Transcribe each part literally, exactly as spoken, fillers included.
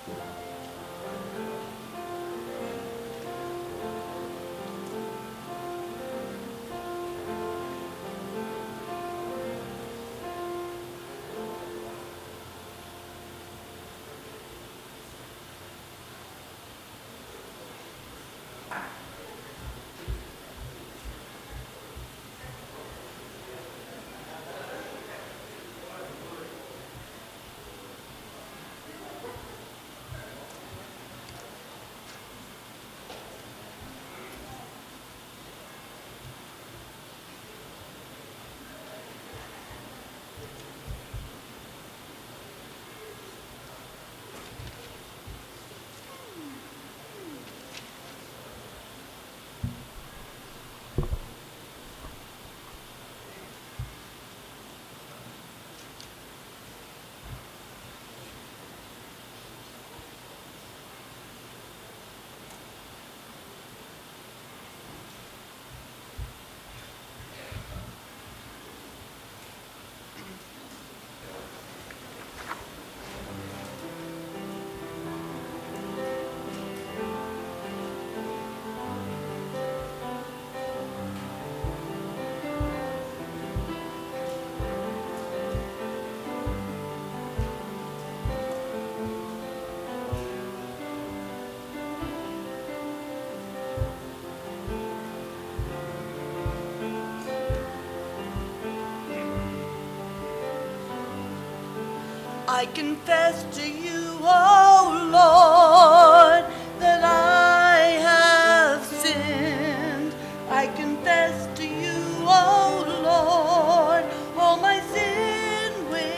I confess to you, O Lord, that I have sinned. I confess to you, O Lord, all my sin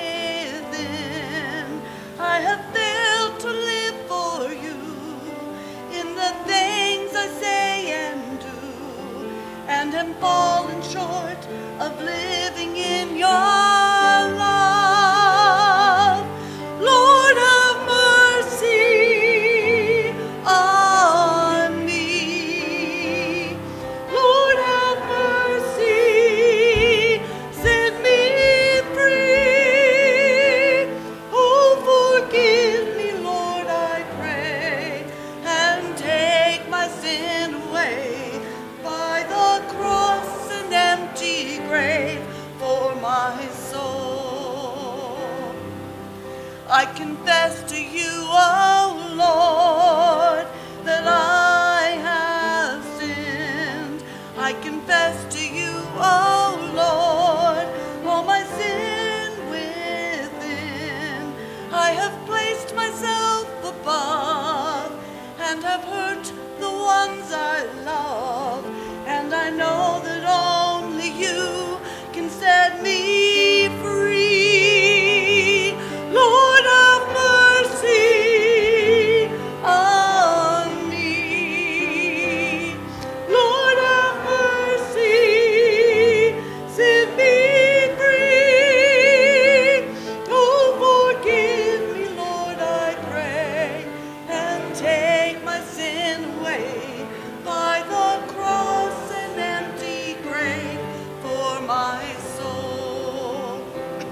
within. I have failed to live for you in the things I say and do, and am fallen short of living in your love. Lord, have mercy on me. Lord, have mercy, set me free. Oh, forgive me, Lord, I pray, and take my sin away by the cross and empty grave for my soul. I confess to you, O Lord, that I have sinned. I confess to you, O Lord, all my sin within. I have placed myself above and have hurt the ones I love, and I know that only you can set me free. Lord, have mercy on me. Lord, have mercy, set me free. Oh, forgive me, Lord, I pray, and take my sin away by the cross and empty grave for my soul.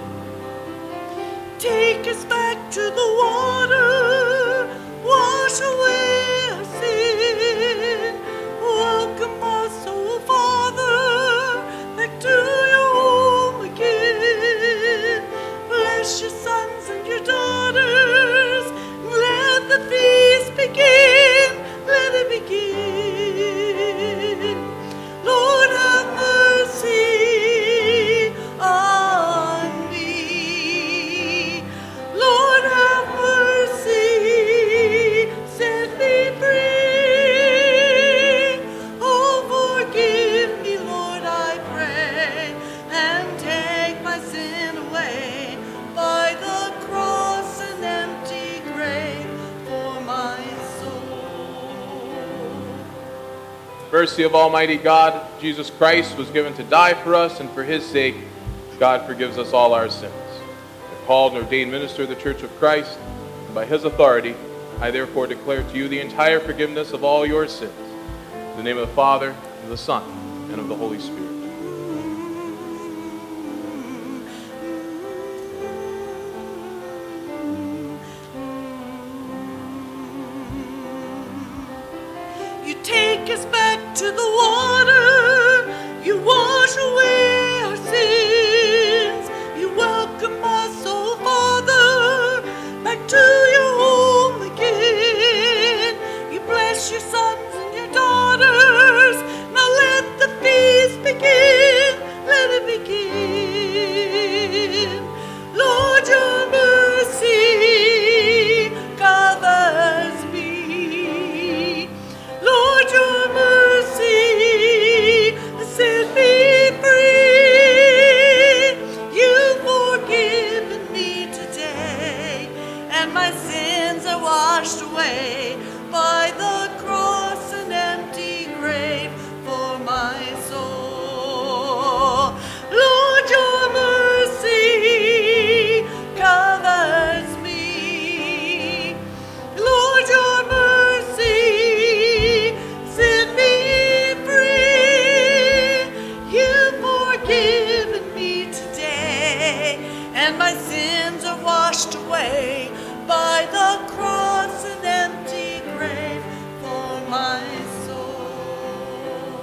Take us back to the water, wash away our sin. Welcome us, oh Father, back to your home again. Bless your sons and your daughters, let the feast begin, let it begin. Lord, have mercy on me. Lord, have mercy, set me free. Oh, forgive me, Lord, I pray, and take my sin away by the cross and empty grave for my soul. Mercy of Almighty God, Jesus Christ was given to die for us, and for his sake, God forgives us all our sins. A called and ordained minister of the Church of Christ, and by his authority, I therefore declare to you the entire forgiveness of all your sins. In the name of the Father, and of the Son, and of the Holy Spirit. take us back to the water. You wash away our sins. You welcome us, oh Father, back to your home again. You bless your sons and your daughters. Now let the feast begin. Let it begin. Lord, your mercy covers me. Lord, your mercy set me free. You've forgiven me today, and my sins are washed away by the cross and empty grave for my soul. Lord, your mercy covers me. Lord, your mercy set me free. You've forgiven me today, and my sins are washed away by the cross and empty grave for my soul.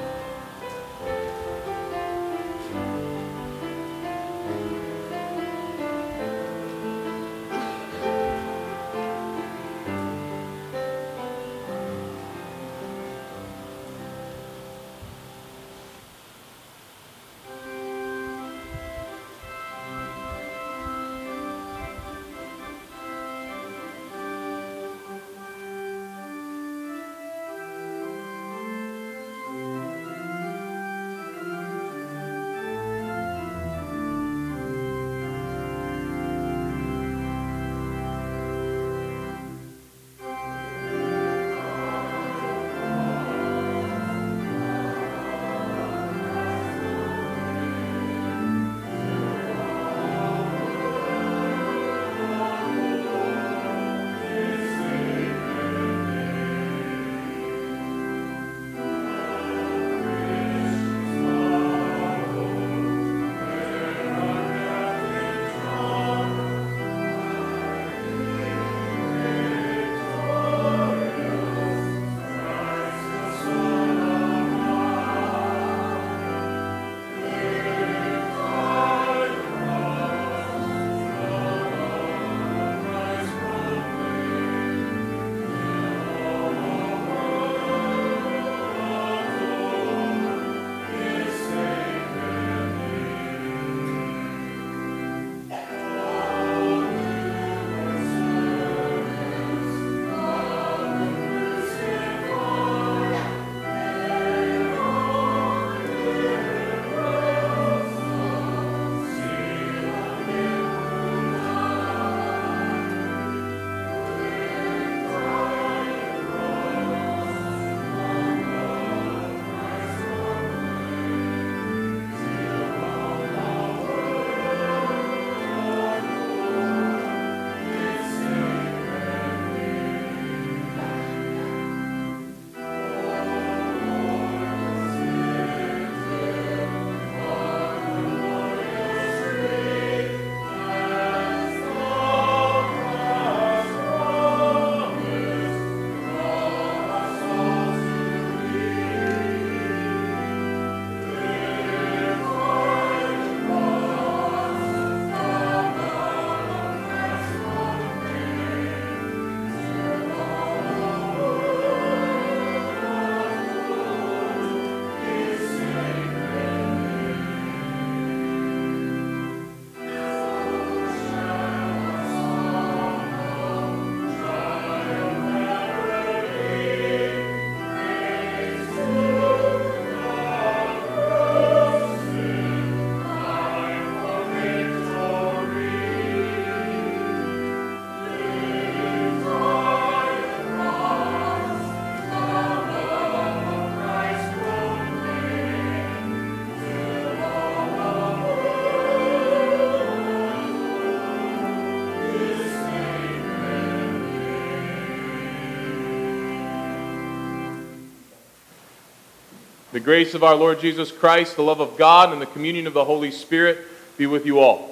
The grace of our Lord Jesus Christ, the love of God, and the communion of the Holy Spirit be with you all.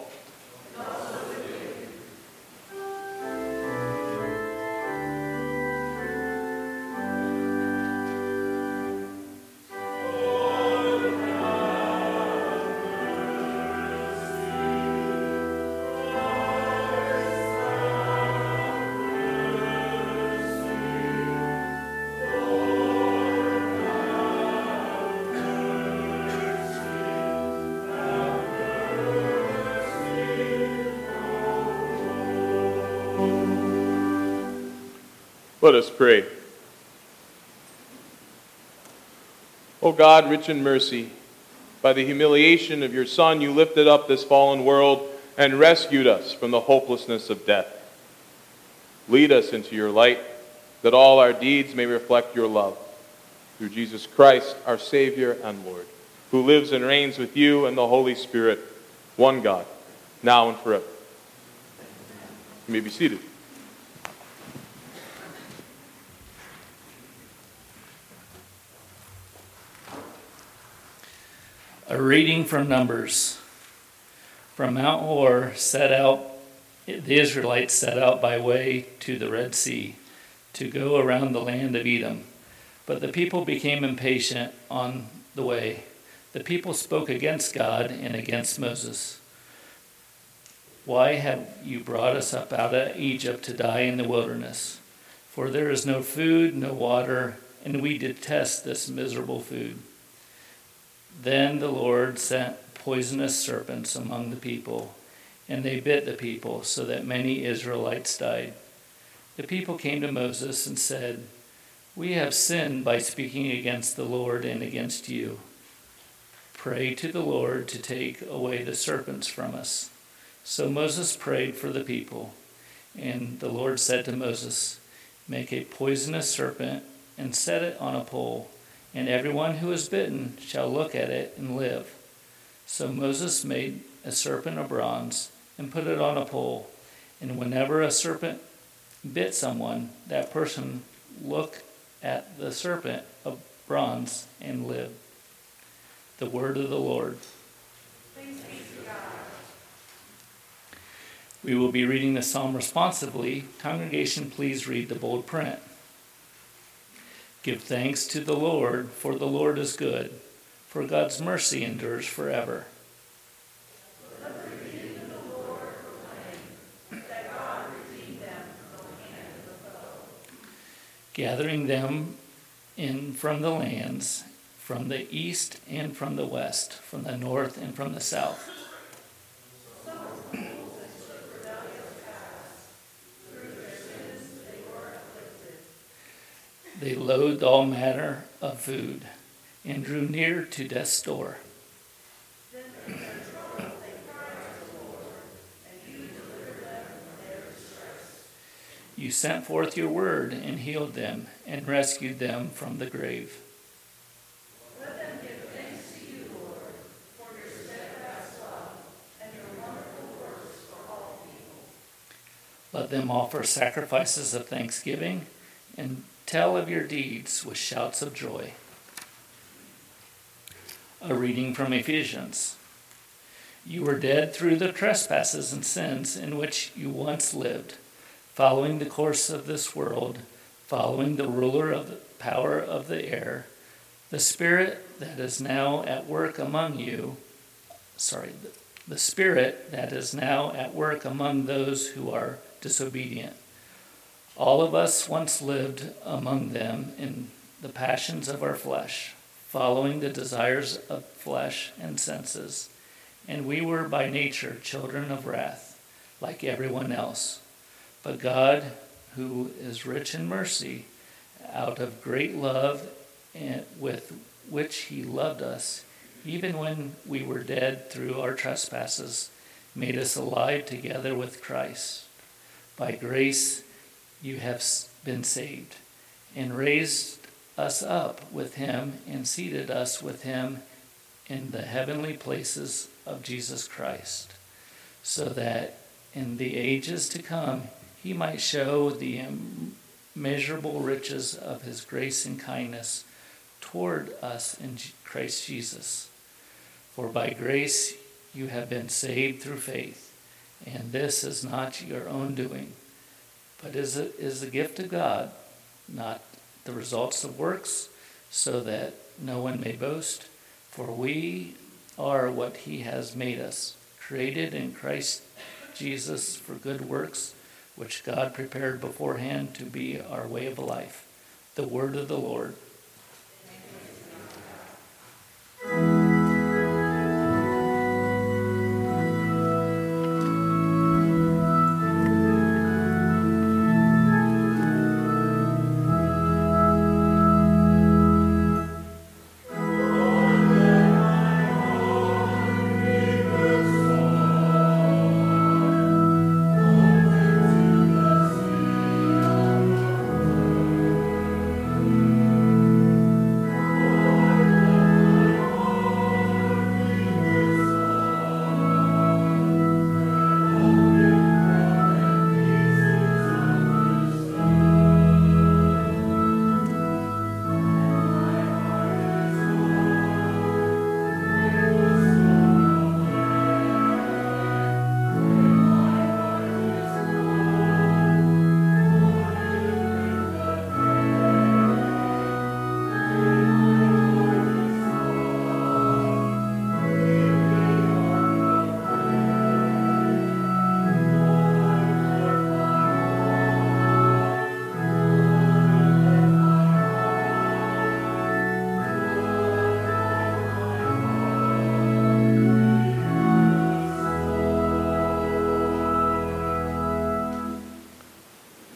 Let us pray. O God, rich in mercy, by the humiliation of your Son, you lifted up this fallen world and rescued us from the hopelessness of death. Lead us into your light, that all our deeds may reflect your love. Through Jesus Christ, our Savior and Lord, who lives and reigns with you and the Holy Spirit, one God, now and forever. You may be seated. A reading from Numbers. From Mount Hor set out, the Israelites set out by way to the Red Sea to go around the land of Edom. But the people became impatient on the way. The people spoke against God and against Moses. Why have you brought us up out of Egypt to die in the wilderness? For there is no food, no water, and we detest this miserable food. Then the Lord sent poisonous serpents among the people, and they bit the people, so that many Israelites died. The people came to Moses and said, "We have sinned by speaking against the Lord and against you. Pray to the Lord to take away the serpents from us." So Moses prayed for the people, and the Lord said to Moses, "Make a poisonous serpent and set it on a pole, and everyone who is bitten shall look at it and live." So Moses made a serpent of bronze and put it on a pole, and whenever a serpent bit someone, that person looked at the serpent of bronze and lived. The word of the Lord. Thanks be to God. We will be reading the psalm responsively. Congregation, please read the bold print. Give thanks to the Lord, for the Lord is good, for God's mercy endures forever. Let the redeemed of the Lord proclaim that God redeemed them from the hand of the foe. Gathering them in from the lands, from the east and from the west, from the north and from the south. They loathed all manner of food and drew near to death's door. You sent forth your word and healed them and rescued them from the grave. Let them give thanks to you, Lord, for your steadfast love and your wonderful works for all people. Let them offer sacrifices of thanksgiving and tell of your deeds with shouts of joy. A reading from Ephesians. You were dead through the trespasses and sins in which you once lived, following the course of this world, following the ruler of the power of the air, the spirit that is now at work among you, sorry, the spirit that is now at work among those who are disobedient. All of us once lived among them in the passions of our flesh, following the desires of flesh and senses, and we were by nature children of wrath, like everyone else. But God, who is rich in mercy, out of great love and with which he loved us, even when we were dead through our trespasses, made us alive together with Christ. By grace you have been saved, and raised us up with him and seated us with him in the heavenly places of Jesus Christ, so that in the ages to come he might show the immeasurable riches of his grace and kindness toward us in Christ Jesus. For by grace you have been saved through faith, and this is not your own doing, but is a, is a gift of God, not the results of works, so that no one may boast. For we are what he has made us, created in Christ Jesus for good works, which God prepared beforehand to be our way of life. The word of the Lord.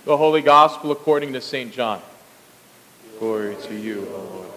The Holy Gospel according to Saint John. Glory to you, O Lord.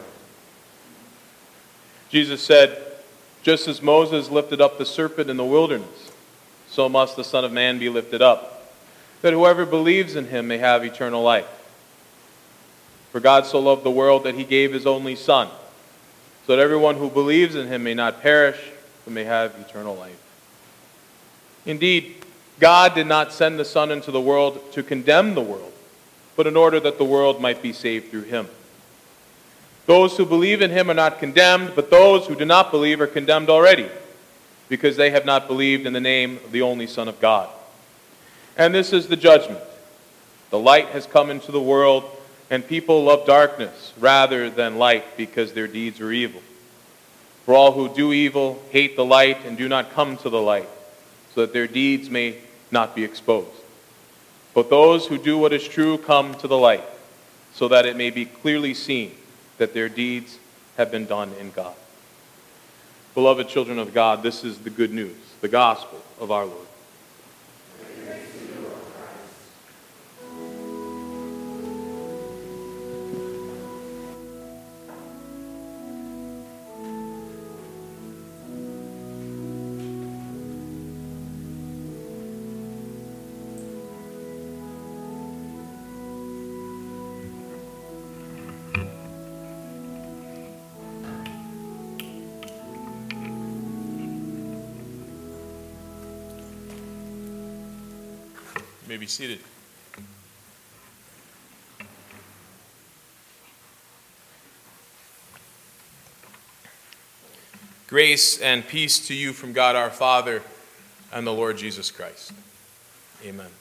Jesus said, just as Moses lifted up the serpent in the wilderness, so must the Son of Man be lifted up, that whoever believes in him may have eternal life. For God so loved the world that he gave his only Son, so that everyone who believes in him may not perish, but may have eternal life. Indeed, God did not send the Son into the world to condemn the world, but in order that the world might be saved through him. Those who believe in him are not condemned, but those who do not believe are condemned already, because they have not believed in the name of the only Son of God. And this is the judgment. The light has come into the world, and people love darkness rather than light, because their deeds are evil. For all who do evil hate the light and do not come to the light, so that their deeds may not be exposed. But those who do what is true come to the light, so that it may be clearly seen that their deeds have been done in God. Beloved children of God, this is the good news, the gospel of our Lord. You may be seated. Grace and peace to you from God our Father and the Lord Jesus Christ. Amen.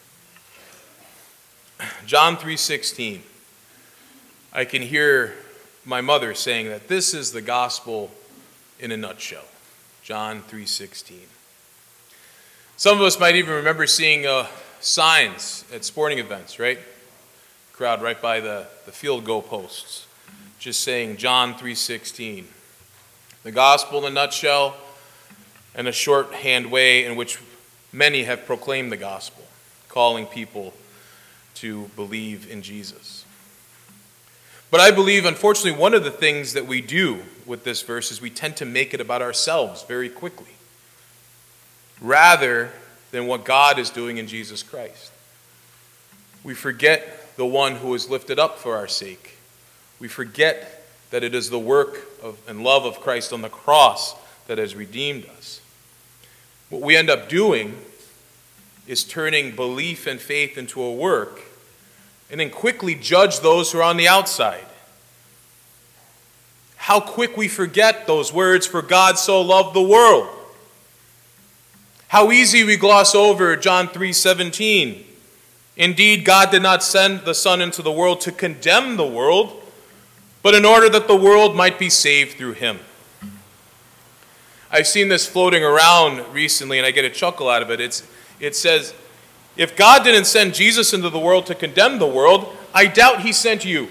John three sixteen. I can hear my mother saying that this is the gospel in a nutshell. John three sixteen. Some of us might even remember seeing uh, signs at sporting events, right? Crowd right by the, the field goal posts, just saying John three sixteen. The gospel in a nutshell, and a shorthand way in which many have proclaimed the gospel, calling people to believe in Jesus. But I believe, unfortunately, one of the things that we do with this verse is we tend to make it about ourselves very quickly, rather than what God is doing in Jesus Christ. We forget the one who is lifted up for our sake. We forget that it is the work of, and love of Christ on the cross that has redeemed us. What we end up doing is turning belief and faith into a work, and then quickly judge those who are on the outside. How quick we forget those words, for God so loved the world. How easy we gloss over John three seventeen. Indeed, God did not send the Son into the world to condemn the world, but in order that the world might be saved through him. I've seen this floating around recently, and I get a chuckle out of it. It's, it says, if God didn't send Jesus into the world to condemn the world, I doubt he sent you.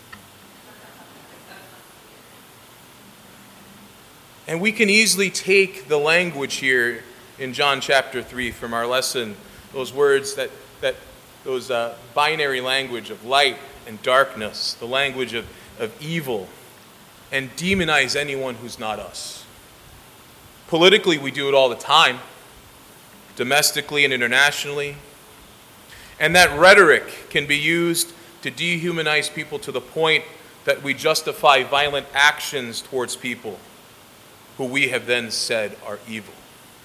And we can easily take the language here in John chapter three from our lesson, those words that, that those uh, binary language of light and darkness, the language of, of evil, and demonize anyone who's not us. Politically, we do it all the time, domestically and internationally. And that rhetoric can be used to dehumanize people to the point that we justify violent actions towards people who we have then said are evil.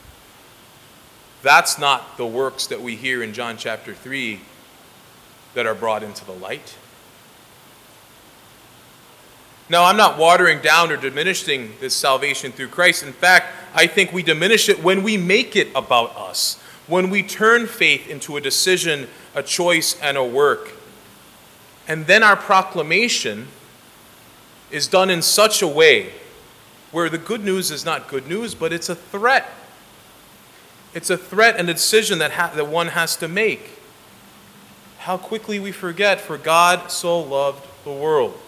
That's not the works that we hear in John chapter three that are brought into the light. Now, I'm not watering down or diminishing this salvation through Christ. In fact, I think we diminish it when we make it about us, when we turn faith into a decision, a choice, and a work. And then our proclamation is done in such a way where the good news is not good news, but it's a threat. It's a threat and a decision that, ha- that one has to make. How quickly we forget, for God so loved the world.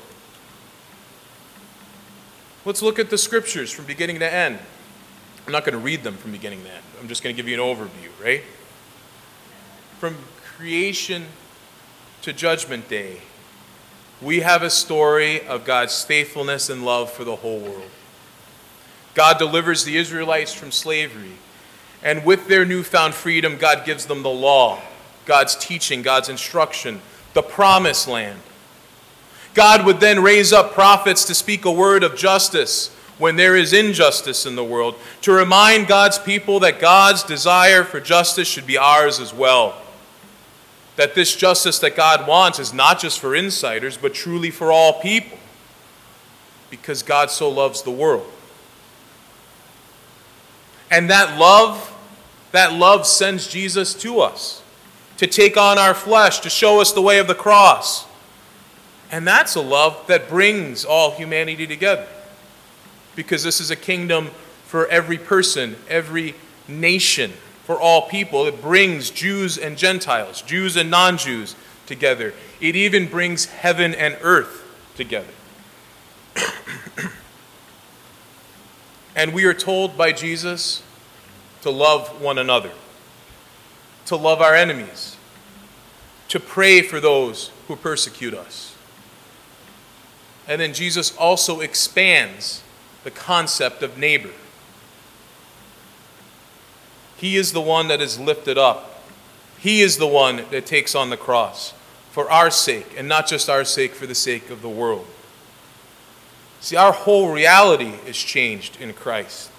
Let's look at the scriptures from beginning to end. I'm not going to read them from beginning to end. I'm just going to give you an overview, right? From creation to Judgment Day, we have a story of God's faithfulness and love for the whole world. God delivers the Israelites from slavery, and with their newfound freedom, God gives them the law, God's teaching, God's instruction, the promised land. God would then raise up prophets to speak a word of justice when there is injustice in the world, to remind God's people that God's desire for justice should be ours as well. That this justice that God wants is not just for insiders, but truly for all people, because God so loves the world. And that love, that love sends Jesus to us, to take on our flesh, to show us the way of the cross. And that's a love that brings all humanity together, because this is a kingdom for every person, every nation, for all people. It brings Jews and Gentiles, Jews and non-Jews together. It even brings heaven and earth together. And we are told by Jesus to love one another, to love our enemies, to pray for those who persecute us. And then Jesus also expands the concept of neighbor. He is the one that is lifted up. He is the one that takes on the cross for our sake, and not just our sake, for the sake of the world. See, our whole reality is changed in Christ.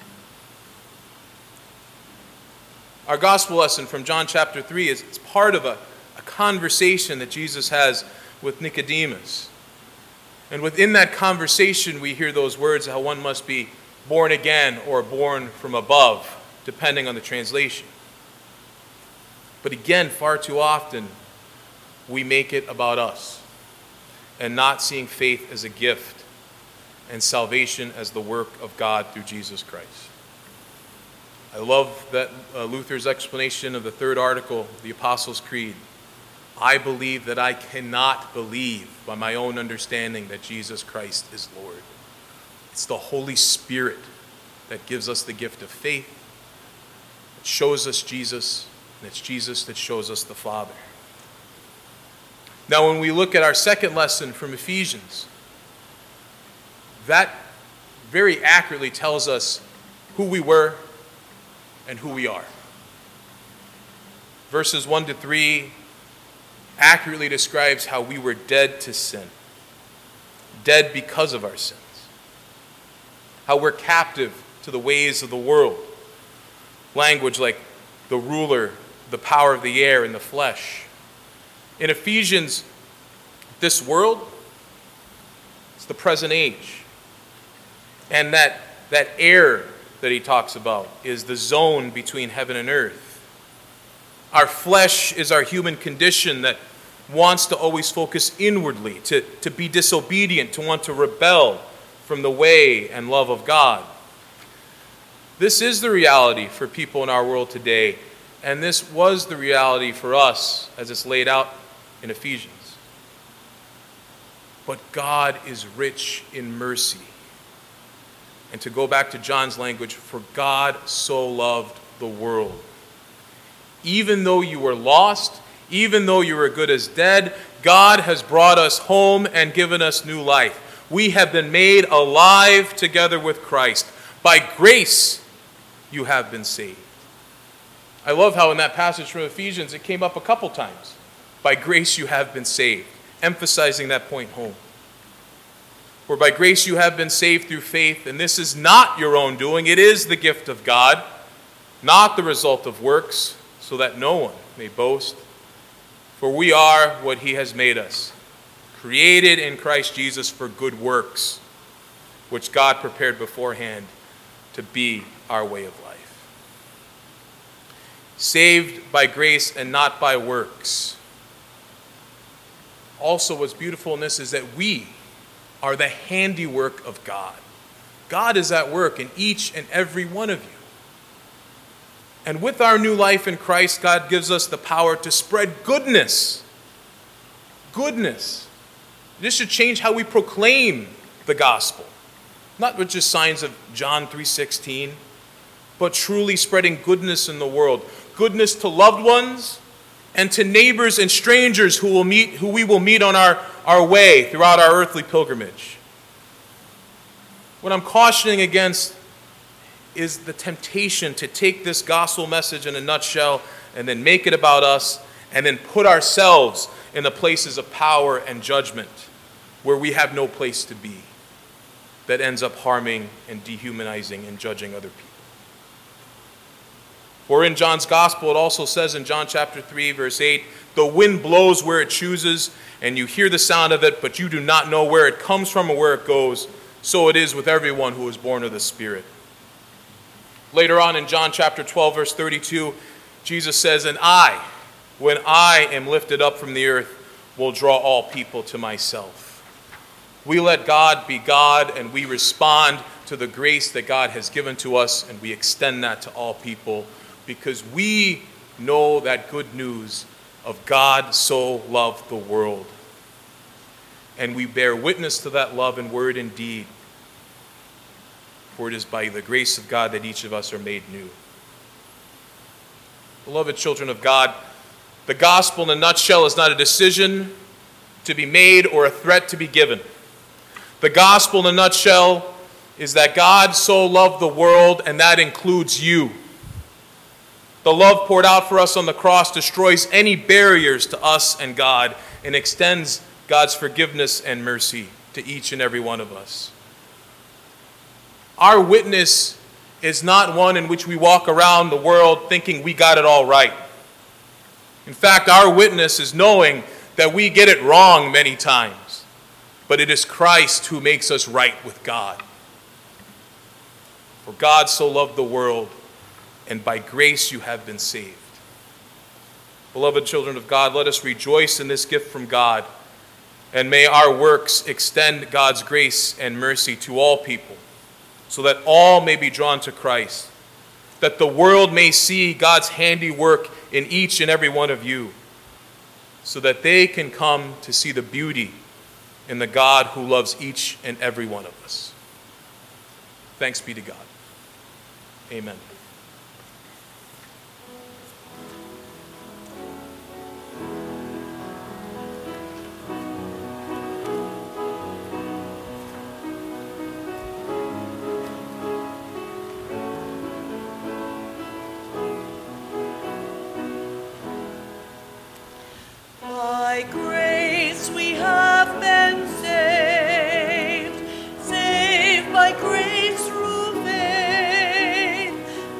Our gospel lesson from John chapter three is it's part of a, a conversation that Jesus has with Nicodemus. And within that conversation, we hear those words, how one must be born again or born from above, depending on the translation. But again, far too often, we make it about us and not seeing faith as a gift and salvation as the work of God through Jesus Christ. I love that uh, Luther's explanation of the third article of the Apostles' Creed. I believe that I cannot believe by my own understanding that Jesus Christ is Lord. It's the Holy Spirit that gives us the gift of faith. It shows us Jesus, and it's Jesus that shows us the Father. Now, when we look at our second lesson from Ephesians, that very accurately tells us who we were and who we are. Verses one to three accurately describes how we were dead to sin, dead because of our sins, how we're captive to the ways of the world. Language like the ruler, the power of the air, and the flesh. In Ephesians, this world, it's the present age. And that, that air that he talks about is the zone between heaven and earth. Our flesh is our human condition that wants to always focus inwardly, to, to be disobedient, to want to rebel from the way and love of God. This is the reality for people in our world today, and this was the reality for us as it's laid out in Ephesians. But God is rich in mercy. And to go back to John's language, for God so loved the world. Even though you were lost, even though you were good as dead, God has brought us home and given us new life. We have been made alive together with Christ. By grace, you have been saved. I love how in that passage from Ephesians, it came up a couple times. By grace, you have been saved, emphasizing that point home. For by grace you have been saved through faith, and this is not your own doing. It is the gift of God, not the result of works, so that no one may boast. For we are what he has made us, created in Christ Jesus for good works, which God prepared beforehand to be our way of life. Saved by grace and not by works. Also, what's beautiful in this is that we are the handiwork of God. God is at work in each and every one of you. And with our new life in Christ, God gives us the power to spread goodness. Goodness. This should change how we proclaim the gospel. Not with just signs of John three sixteen, but truly spreading goodness in the world. Goodness to loved ones, and to neighbors and strangers who will meet, who we will meet on our, our way throughout our earthly pilgrimage. What I'm cautioning against is the temptation to take this gospel message in a nutshell and then make it about us and then put ourselves in the places of power and judgment where we have no place to be, that ends up harming and dehumanizing and judging other people. For in John's gospel, it also says in John chapter three, verse eight, the wind blows where it chooses, and you hear the sound of it, but you do not know where it comes from or where it goes. So it is with everyone who is born of the Spirit. Later on in John chapter twelve, verse thirty-two, Jesus says, and I, when I am lifted up from the earth, will draw all people to myself. We let God be God, and we respond to the grace that God has given to us, and we extend that to all people, because we know that good news of God so loved the world. And we bear witness to that love in word and deed, for it is by the grace of God that each of us are made new. Beloved children of God, the gospel in a nutshell is not a decision to be made or a threat to be given. The gospel in a nutshell is that God so loved the world, and that includes you. The love poured out for us on the cross destroys any barriers to us and God and extends God's forgiveness and mercy to each and every one of us. Our witness is not one in which we walk around the world thinking we got it all right. In fact, our witness is knowing that we get it wrong many times, but it is Christ who makes us right with God. For God so loved the world, and by grace you have been saved. Beloved children of God, let us rejoice in this gift from God, and may our works extend God's grace and mercy to all people, so that all may be drawn to Christ, that the world may see God's handiwork in each and every one of you, so that they can come to see the beauty in the God who loves each and every one of us. Thanks be to God. Amen. By grace we have been saved, saved by grace through faith,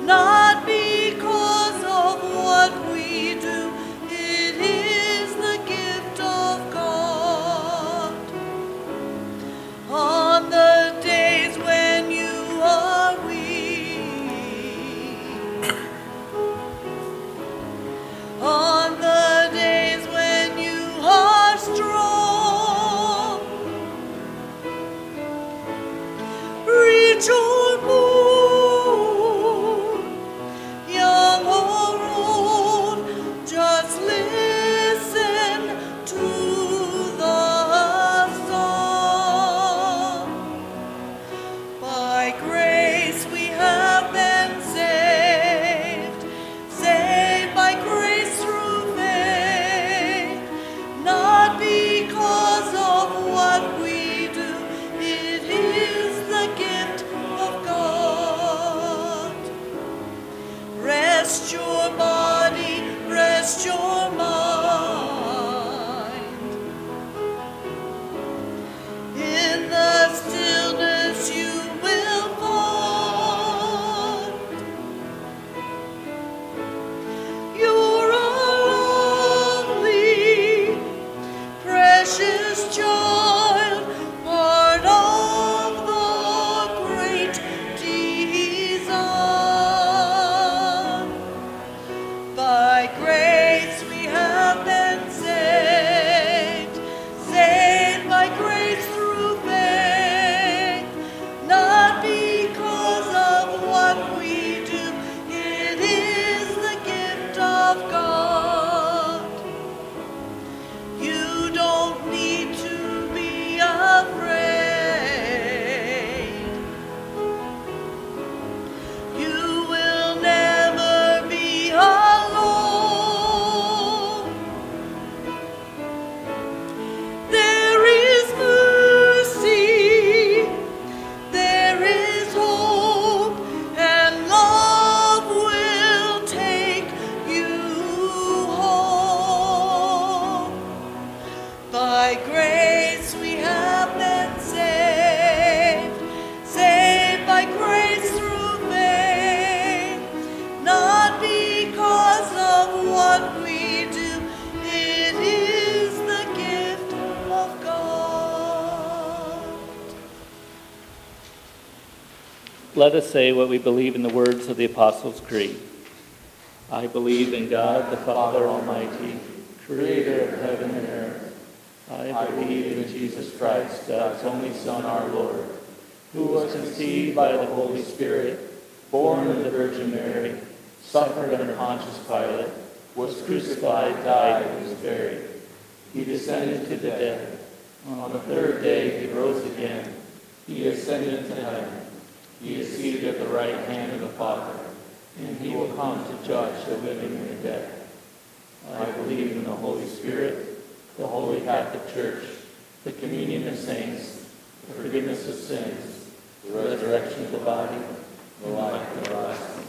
Let us say what we believe in the words of the Apostles' Creed. I believe in God, the Father Almighty, creator of heaven and earth. I believe in Jesus Christ, God's only Son, our Lord, who was conceived by the Holy Spirit, born of the Virgin Mary, suffered under Pontius Pilate, was crucified, died, and was buried. He descended to the dead. On the third day he rose again. He ascended into heaven. He is seated at the right hand of the Father, and he will come to judge the living and the dead. I believe in the Holy Spirit, the Holy Catholic Church, the communion of saints, the forgiveness of sins, the resurrection of the body, the life everlasting.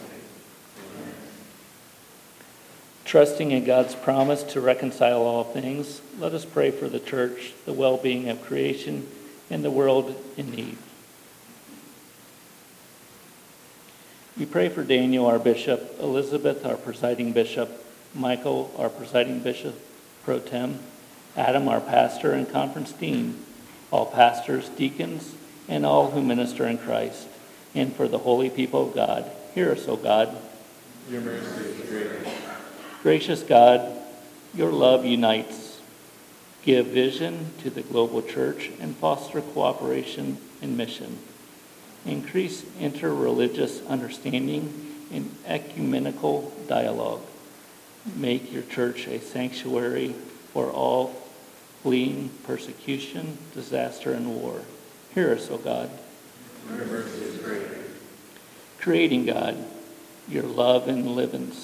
Trusting in God's promise to reconcile all things, let us pray for the church, the well-being of creation, and the world in need. We pray for Daniel, our bishop, Elizabeth, our presiding bishop, Michael, our presiding bishop pro tem, Adam, our pastor and conference dean, all pastors, deacons, and all who minister in Christ, and for the holy people of God. Hear us, O God. Your mercy is great. Gracious God, your love unites. Give vision to the global church and foster cooperation in mission. Increase interreligious understanding and ecumenical dialogue. Make your church a sanctuary for all fleeing persecution, disaster, and war. Hear us, O God. Your mercy is great. Creating God, your love enlivens.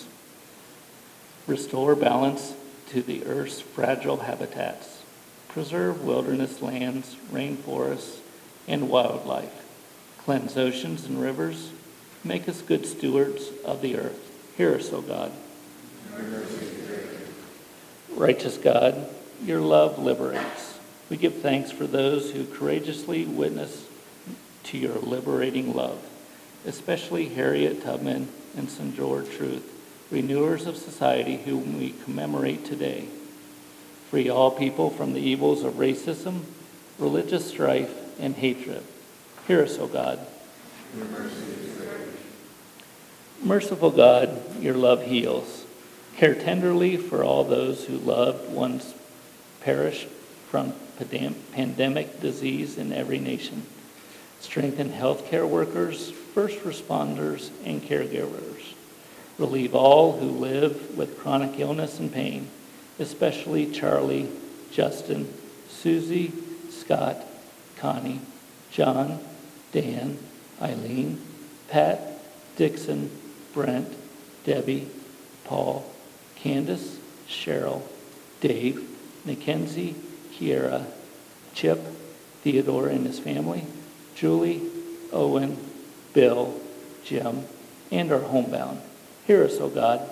Restore balance to the earth's fragile habitats. Preserve wilderness lands, rainforests, and wildlife. Cleanse oceans and rivers. Make us good stewards of the earth. Hear us, O God. Your mercy is great. Righteous God, your love liberates. We give thanks for those who courageously witness to your liberating love, especially Harriet Tubman and Saint George Truth, renewers of society whom we commemorate today. Free all people from the evils of racism, religious strife, and hatred. Hear us, O God. Your mercy is great. Merciful God, your love heals. Care tenderly for all those who loved ones perish from pandemic disease in every nation. Strengthen healthcare workers, first responders, and caregivers. Relieve all who live with chronic illness and pain, especially Charlie, Justin, Susie, Scott, Connie, John, Dan, Eileen, Pat, Dixon, Brent, Debbie, Paul, Candace, Cheryl, Dave, Mackenzie, Kiera, Chip, Theodore and his family, Julie, Owen, Bill, Jim, and our homebound. Hear us, O God.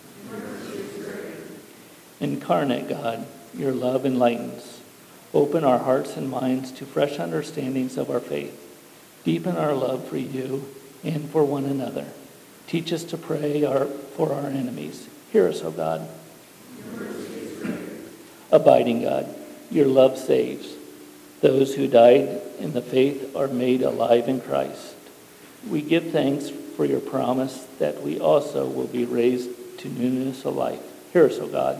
Incarnate God, your love enlightens. Open our hearts and minds to fresh understandings of our faith. Deepen our love for you and for one another. Teach us to pray our, for our enemies. Hear us, O God. Abiding God, your love saves. Those who died in the faith are made alive in Christ. We give thanks for your promise that we also will be raised to newness of life. Hear us, O God.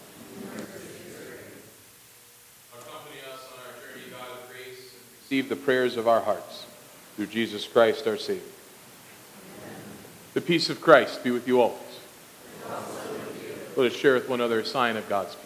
Accompany us on our journey, God of grace, and receive the prayers of our hearts. Through Jesus Christ, our Savior. The peace of Christ be with you always. Let us share with one another a sign of God's peace.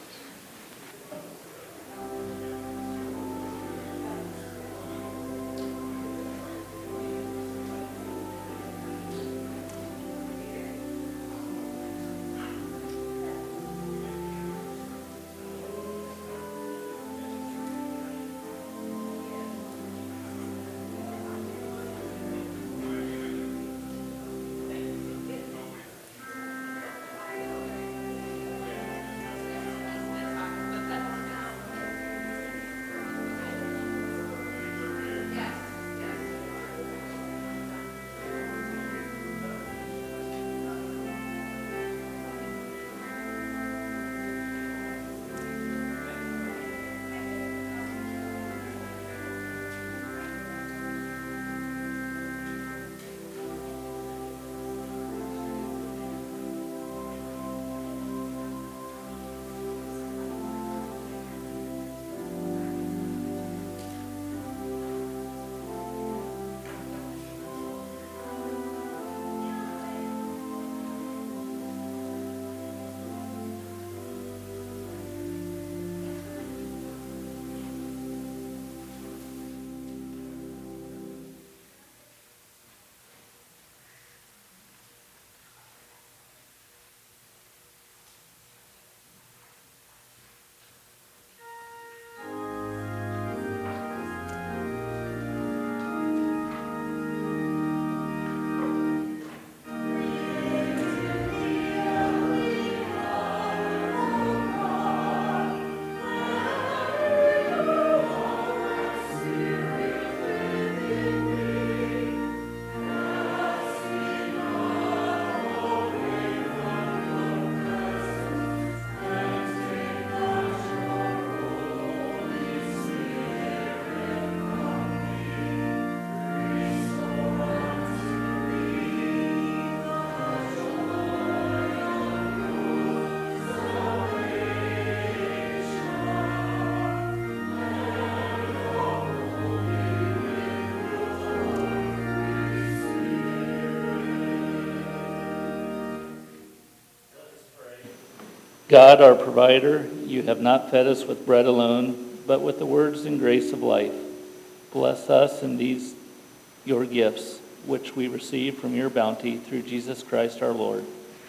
God, our provider, you have not fed us with bread alone, but with the words and grace of life. Bless us in these your gifts, which we receive from your bounty through Jesus Christ our Lord.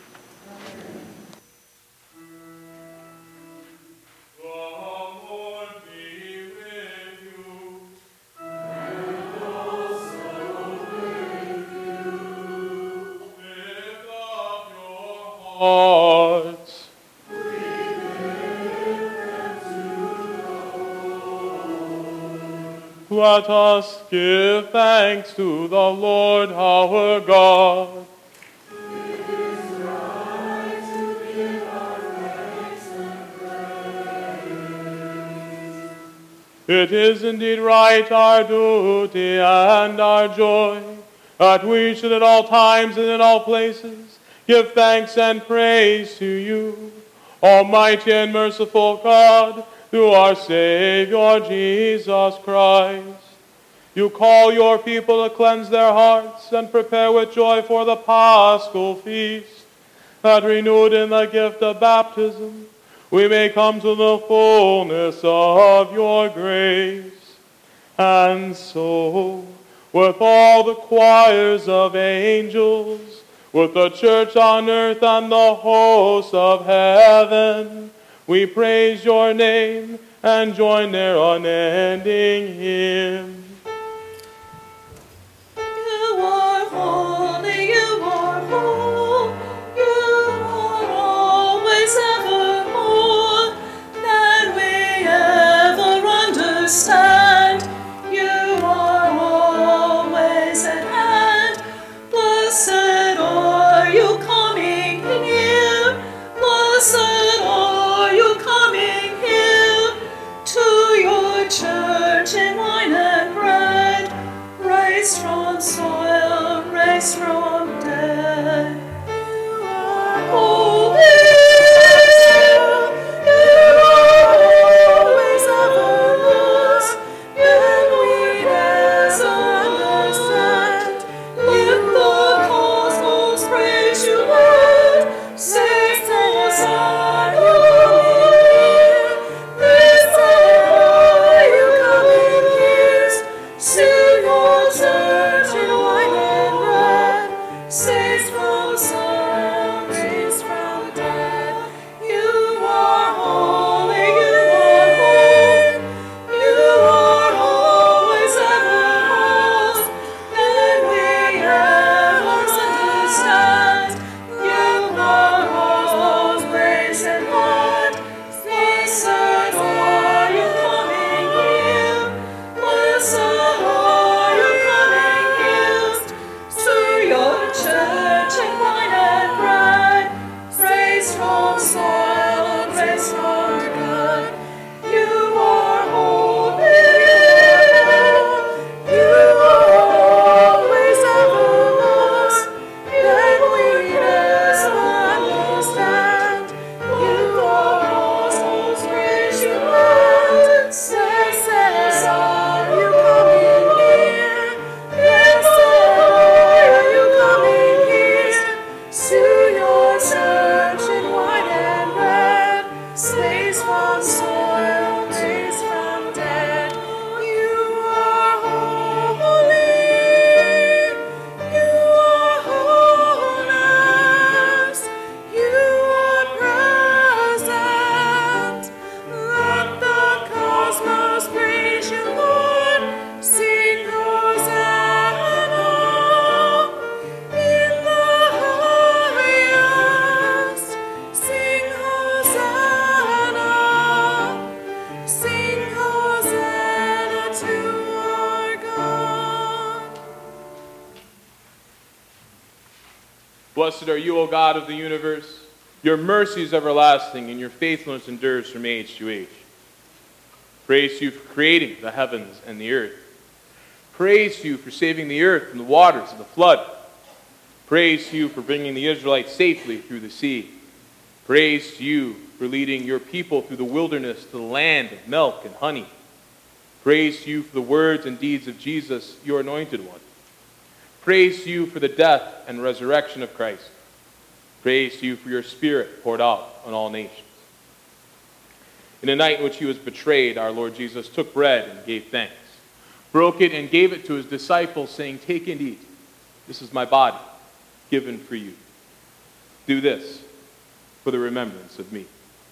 Hearts. Let us give thanks to the Lord our God. It is right to give our thanks and praise. It is indeed right, our duty and our joy, that we should at all times and in all places give thanks and praise to you, Almighty and merciful God, through our Savior Jesus Christ. You call your people to cleanse their hearts and prepare with joy for the Paschal feast, that renewed in the gift of baptism, we may come to the fullness of your grace. And so, with all the choirs of angels, with the church on earth and the hosts of heaven, we praise your name and join their unending hymn. You are holy, you are whole, you are always evermore, that we ever understand. You are always at hand. Blessed are you coming near. Blessed are you coming here to your church in wine and bread, raised from soil, raised from dead. You are holy. You are always evermore, and we never understand. Let the cosmos praise you, Lord. Sing Hosanna. Blessed are you coming here. To your church in wine and bread, saints from soil, raised from dead. You are holy, you are holy, you are always evermore, and we ever understand. You are always and one. Blessed are you coming here. Blessed are you coming here to your church in wine and bread, raised from soil, raised from good. You are holy, you are always evermore, and we never understand. You are also praise you, Lord. Blessed are you coming near. Blessed are you coming here to your church in wine and bread, slaves from soil, raised from dead. You are holy, you are wholeness, you are present. Let the cosmos praise you, Lord. Sing Hosanna in the highest. Sing Hosanna, sing Hosanna to our God. Blessed are you, O God of the universe. Your mercy is everlasting, and your faithfulness endures from age to age. Praise to you for creating the heavens and the earth. Praise to you for saving the earth from the waters of the flood. Praise to you for bringing the Israelites safely through the sea. Praise to you for leading your people through the wilderness to the land of milk and honey. Praise to you for the words and deeds of Jesus, your anointed one. Praise to you for the death and resurrection of Christ. Praise to you for your Spirit poured out on all nations. In the night in which he was betrayed, our Lord Jesus took bread and gave thanks, broke it and gave it to his disciples, saying, "Take and eat. This is my body, given for you. Do this for the remembrance of me."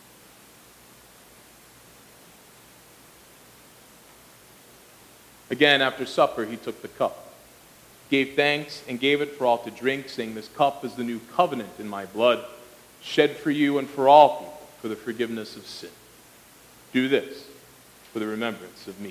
Again, after supper, he took the cup, gave thanks, and gave it for all to drink, saying, "This cup is the new covenant in my blood, shed for you and for all people for the forgiveness of sin. Do this for the remembrance of me."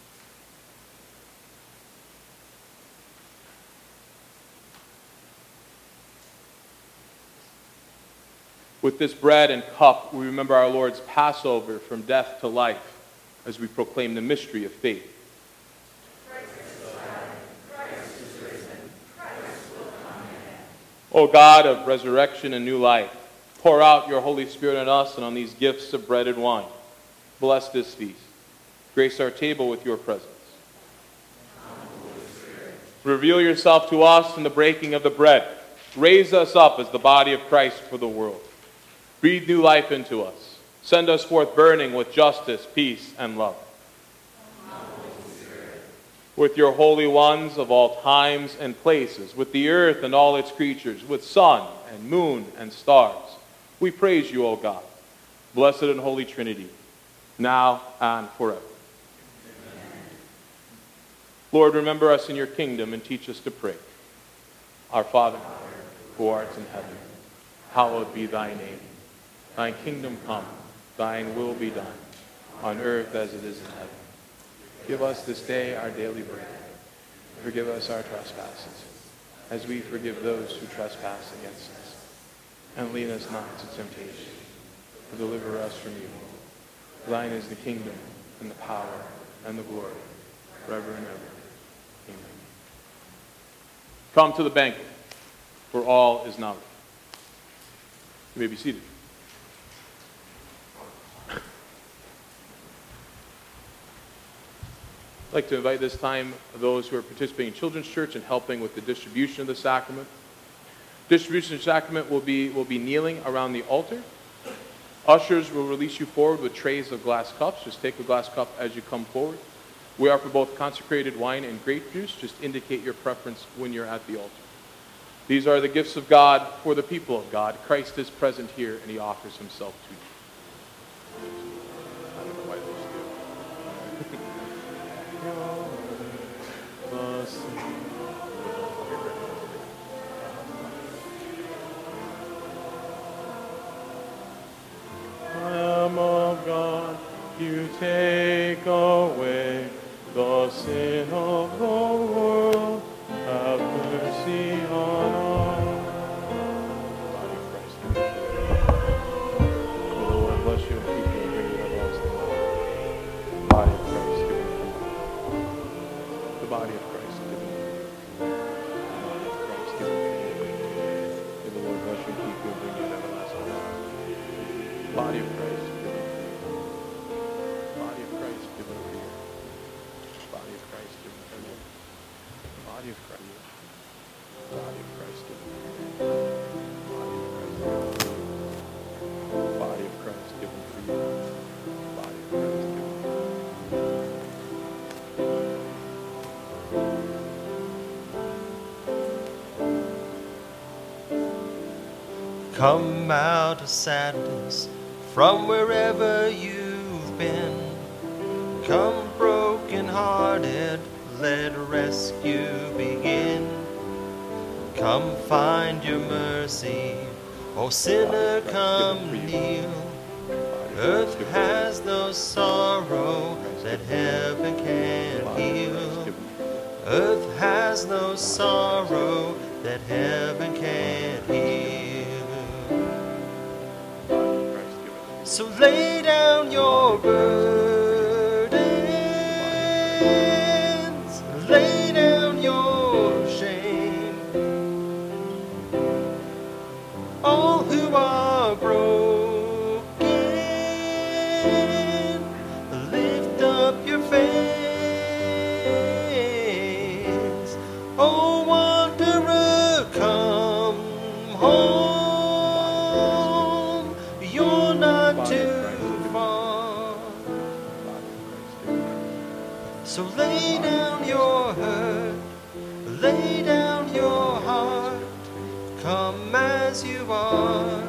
With this bread and cup, we remember our Lord's Passover from death to life as we proclaim the mystery of faith. O God of resurrection and new life, pour out your Holy Spirit on us and on these gifts of bread and wine. Bless this feast. Grace our table with your presence. Reveal yourself to us in the breaking of the bread. Raise us up as the body of Christ for the world. Breathe new life into us. Send us forth burning with justice, peace, and love. With your holy ones of all times and places, with the earth and all its creatures, with sun and moon and stars, we praise you, O God, blessed and holy Trinity, now and forever. Amen. Lord, remember us in your kingdom and teach us to pray. Our Father, who art in heaven, hallowed be thy name. Thy kingdom come, thine will be done, on earth as it is in heaven. Give us this day our daily bread. Forgive us our trespasses, as we forgive those who trespass against us. And lead us not into temptation, but deliver us from evil. Thine is the kingdom, and the power, and the glory, forever and ever. Amen. Come to the banquet, for all is now ready. You may be seated. I'd like to invite this time those who are participating in Children's Church and helping with the distribution of the sacrament. Distribution of the sacrament will be, will be kneeling around the altar. Ushers will release you forward with trays of glass cups. Just take a glass cup as you come forward. We offer both consecrated wine and grape juice. Just indicate your preference when you're at the altar. These are the gifts of God for the people of God. Christ is present here, and he offers himself to you. I don't know why those do. Lamb of God, you take away the sin of the world. Have mercy on us. Body of Christ, the Lord bless you and keep you and bring you everlasting life. Body of Christ, give it. The body of Christ, give it. The body of Christ, give it. May the Lord bless you and keep you and bring you everlasting life. Body of Christ, give it. Body of Christ, give it over here. Body of Christ, give it over here. Body of Christ. Body of Christ, give it. Body of Christ, give it for you. Body of Christ, give it. Come out of sadness from wherever you've been. Come broken-hearted, let rescue begin. Come find your mercy, O sinner, come kneel. Earth has no sorrow that heaven can heal. Earth has no sorrow that heaven can heal. So lay down your burdens, lay down your shame. All who are broken, lift up your face. Oh, wanderer, come home. You're not too far. So lay down your hurt, lay down your heart, come as you are.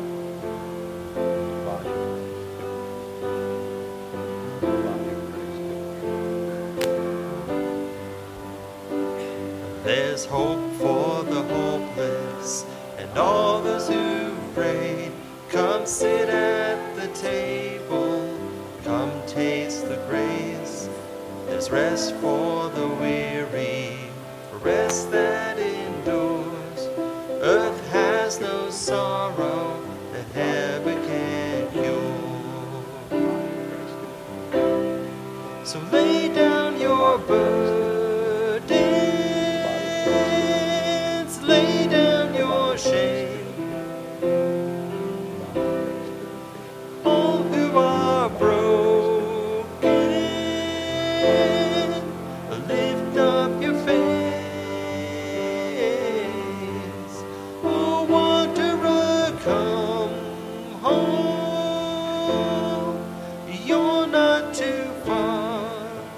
There's hope for the hopeless and all those who prayed. Come sit at the table, come taste the grace. There's rest for the weary, rest that endures. Earth has no sorrow that heaven can cure. So lay down your burdens, lay down your shame. All who are broken, lift up your face. Oh, wanderer, come home. You're not too far.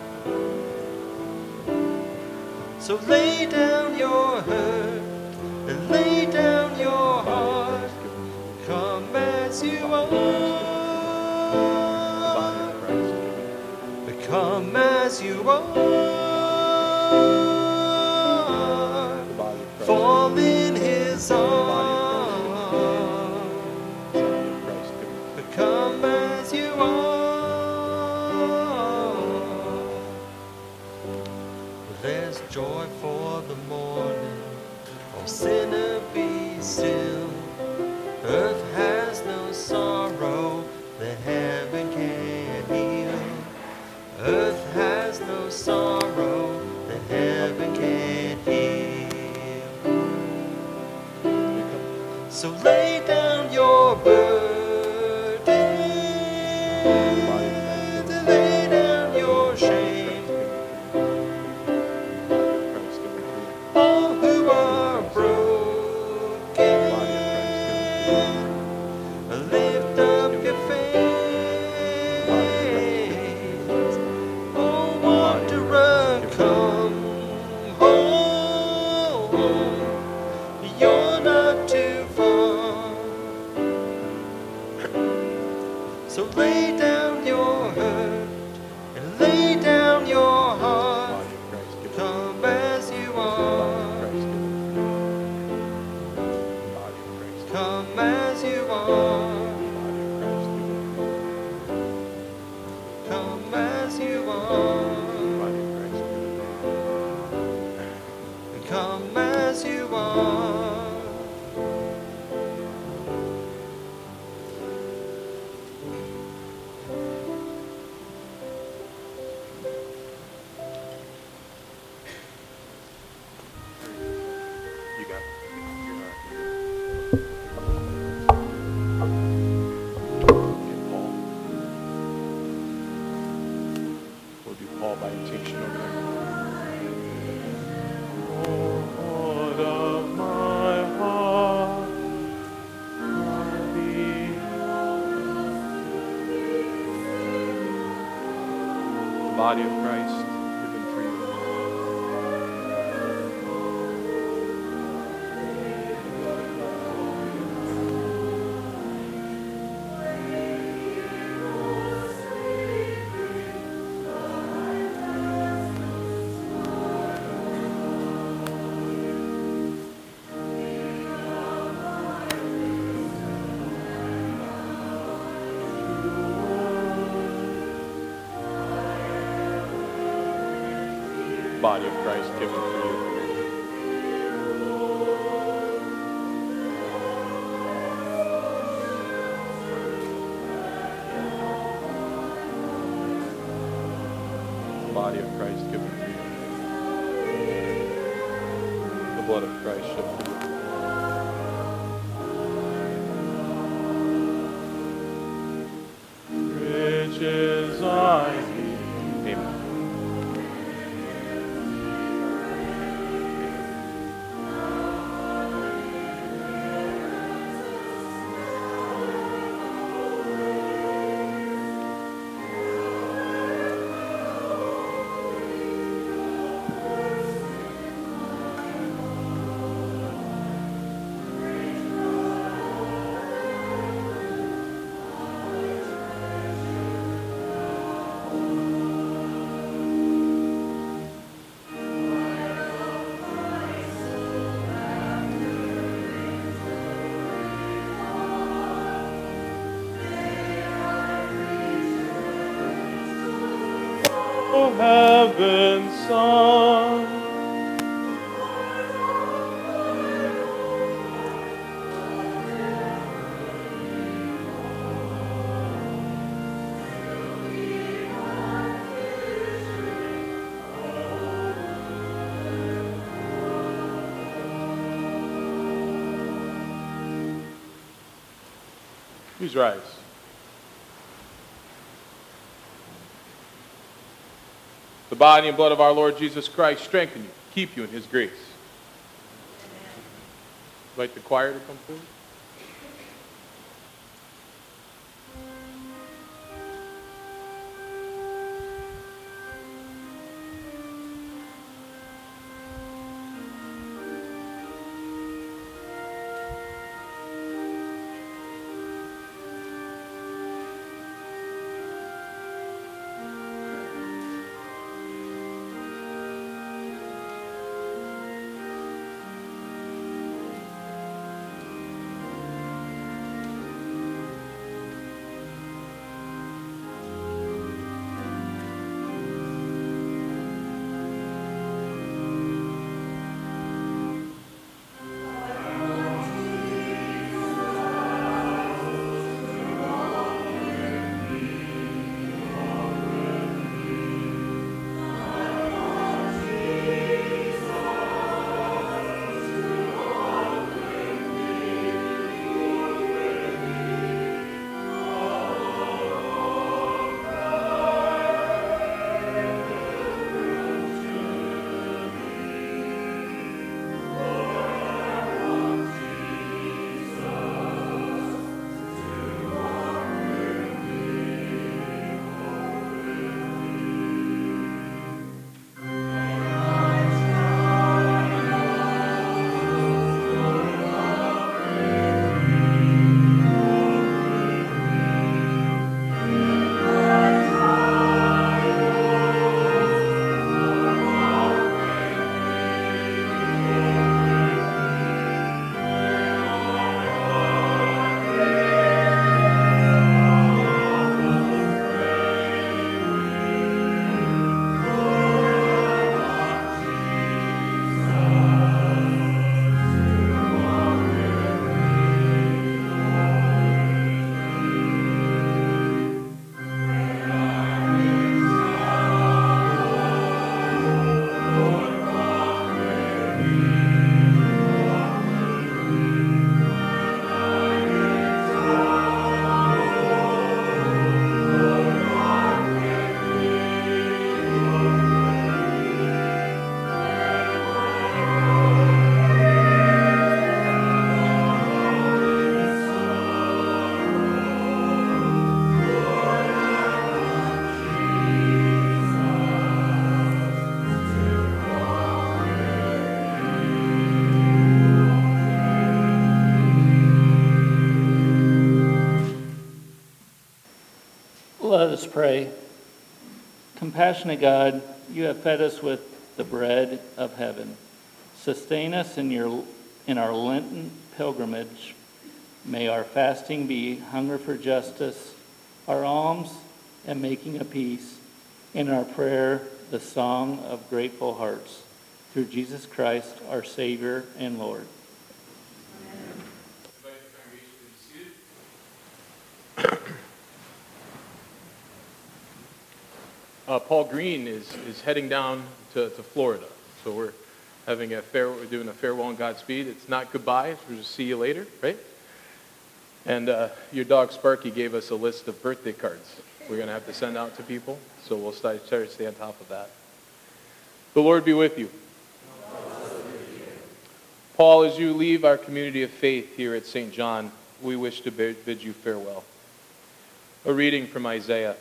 So lay down your hurt and lay down your heart. Come as you are. Come as you are. Fall in his arms. Come as you are. There's joy for the morning. Oh, sinner, be still. Earth has no sorrow that heaven can heal. Earth has no sorrow that heaven can heal. So lay down your burdens, lay down your shame. All who are broken, lift up your face. Oh, wanderer, come home. You're not too far. So lay down your hurt and lay down your heart. Come as you are. Come as you are. Come as you are. Come as you are. You got it. Get Paul. We'll do Paul by invitation over there. Lord of my heart, the body of Christ given for you. Body of Christ given for you. Body of Christ given for you. The blood of Christ shed for you. Riches I need. Amen. O heaven's song. Please rise. The body and blood of our Lord Jesus Christ strengthen you, keep you in his grace. Invite the choir to come forward. Let us pray. Compassionate God, you have fed us with the bread of heaven. Sustain us in your in our Lenten pilgrimage. May our fasting be hunger for justice, our alms and making a peace, in our prayer the song of grateful hearts. Through Jesus Christ, our Savior and Lord. Uh, Paul Green is, is heading down to, to Florida. So we're having a fair, we're doing a farewell and Godspeed. It's not goodbye. We'll just see you later, right? And uh, your dog Sparky gave us a list of birthday cards we're going to have to send out to people. So we'll start, try to stay on top of that. The Lord be with you. Paul, as you leave our community of faith here at Saint John, we wish to bid you farewell. A reading from Isaiah.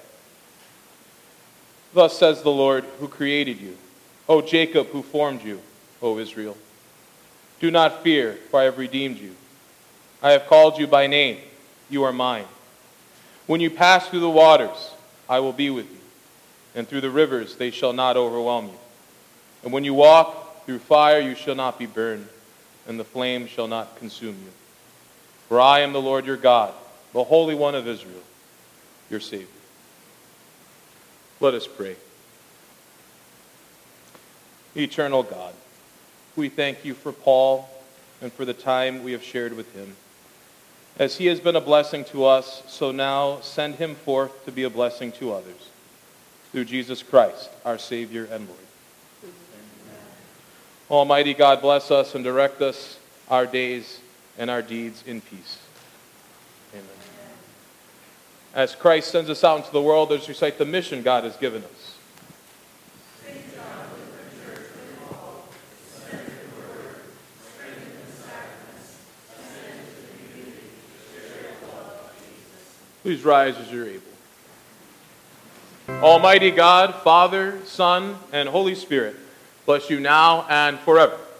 Thus says the Lord, who created you, O Jacob, who formed you, O Israel. Do not fear, for I have redeemed you. I have called you by name. You are mine. When you pass through the waters, I will be with you, and through the rivers they shall not overwhelm you. And when you walk through fire, you shall not be burned, and the flame shall not consume you. For I am the Lord your God, the Holy One of Israel, your Savior. Let us pray. Eternal God, we thank you for Paul and for the time we have shared with him. As he has been a blessing to us, so now send him forth to be a blessing to others. Through Jesus Christ, our Savior and Lord. Amen. Almighty God, bless us and direct us our days and our deeds in peace. Amen. As Christ sends us out into the world, let us recite the mission God has given us. Please rise as you're able. Almighty God, Father, Son, and Holy Spirit, bless you now and forever.